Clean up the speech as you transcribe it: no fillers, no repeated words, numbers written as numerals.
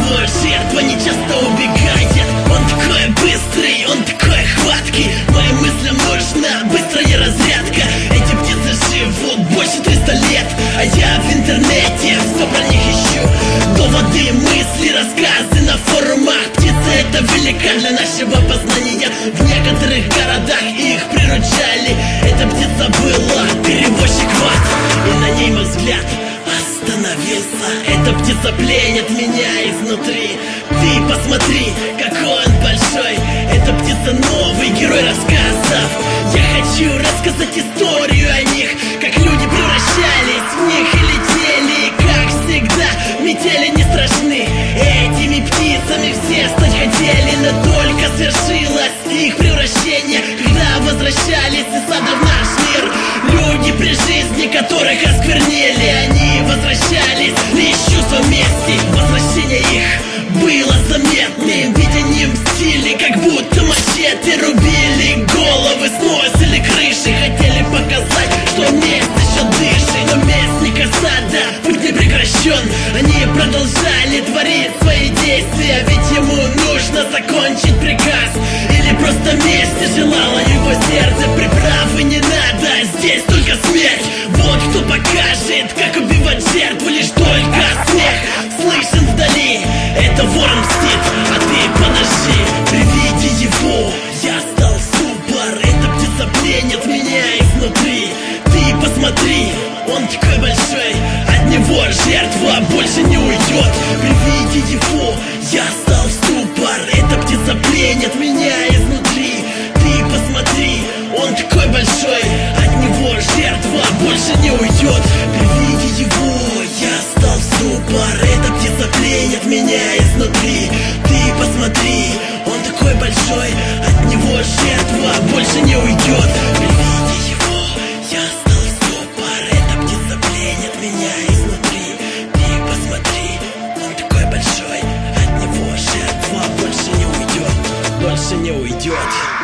его жертва не часто убегает. Он такой быстрый, он такой хваткий. Моим мыслям нужна быстрая разрядка. Эти птицы живут больше 300 лет, а я в интернете все про них ищу. Доводы, мысли, рассказы на форумах. Птицы — это велика для нашего познания. В некоторых городах их приручали. Эта птица была перевозчик ват, и на ней мой взгляд остановился. Эта птица пленит меня изнутри. Ты посмотри, какой он большой. Эта птица новый герой рассказов. Я хочу рассказать историю о них, как люди превращались в них и летели. Как всегда, метели не страшны. Этими птицами все стать хотели, но только свершилось их превращение, когда возвращались из ада в наш мир. Люди при жизни, которых осквернили, они возвращались лишь в чувством мести. Возвращение их было заметным, ведь они мстили, как будто мачете рубили головы, сносили крыши. Хотели показать, что месть еще дышит, но местника сада путь не прекращен. Они продолжали творить свои действия, ведь ему нужно закончить приказ. Или просто месть желала его сердце. Приправы не надо, здесь только смерть. Вот кто покажет, как убивать жертву. Лишь только смех слышен вдали. Это ворон мстит, а ты подожди. При виде его я стал ступор. Эта птица пленит меня изнутри. Ты посмотри, он такой большой. От него жертва больше не уйдет. При виде его я стал ступор. Эта птица пленит меня изнутри. Ты посмотри, он такой большой. От него жертва больше не уйдет. При виде его я стал ступор. Эта птица пленит меня изнутри. Ты посмотри, он такой большой. От него жертва больше не уйдет. При виде его я стал ступор. Эта птица пленит меня изнутри. Ты посмотри, он такой большой. От него жертва больше не уйдет. Больше не уйдет.